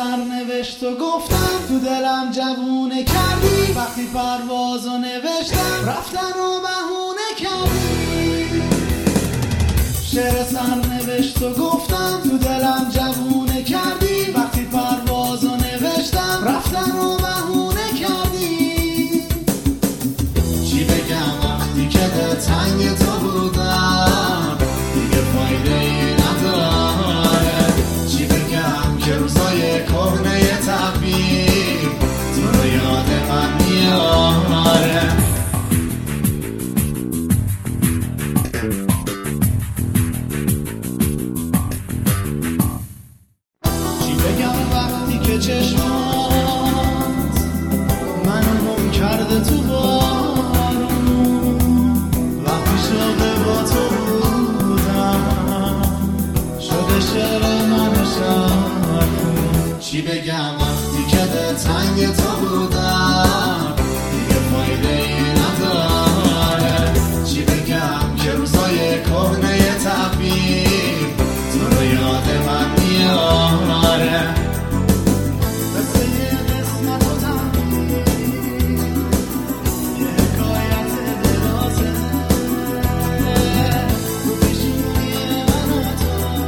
سرنوشت و گفتم تو دلم جوونه کردی، وقتی پروازو نوشتم رفتن و بهونه کردی. شعر سرنوشت و گفتم تو دلم جوونه کردی، وقتی پروازو نوشتم رفتن و بهونه کردی. چی بگم وقتی که دلتنگ تو بودم دیگه فایده ای نداره، چی بگم که روزای کهنه تعبیر تو رو یاد من میاره. چی بگم وقتی که چشمات منو گم کرده تو بارون، وقتی شده با تو بودم شده شعر من شهر. چی بگم وقتی که دلتنگ تو بودم دیگه فایده ای نداره، چی بگم که روزای کهنه تعبیر تو رو یاد من میاره. قصه قسمت و تقدیر یه حکایت درازه، تو پیشونی من و تو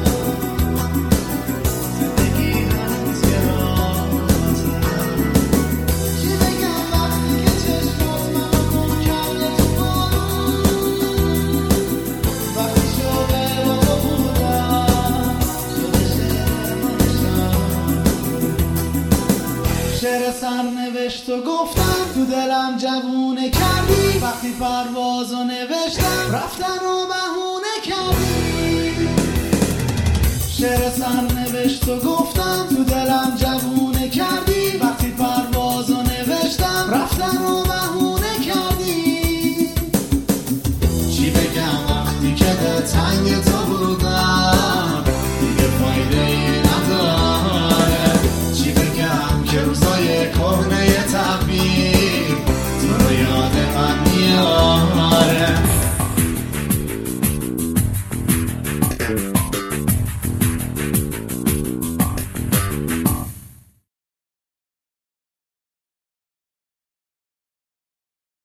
زندگی هنوز یه رازه. چی بگم وقتی که چشمات منو گم کرده تو بارون، وقتی شده با تو بودم شده شعر من شهر. شعر سرنوشت و گفتم تو دلم جوونه کردی، وقتی پروازو نوشتم رفتن و بهونه کردی. شعر سرنوشت و گفتم تو دلم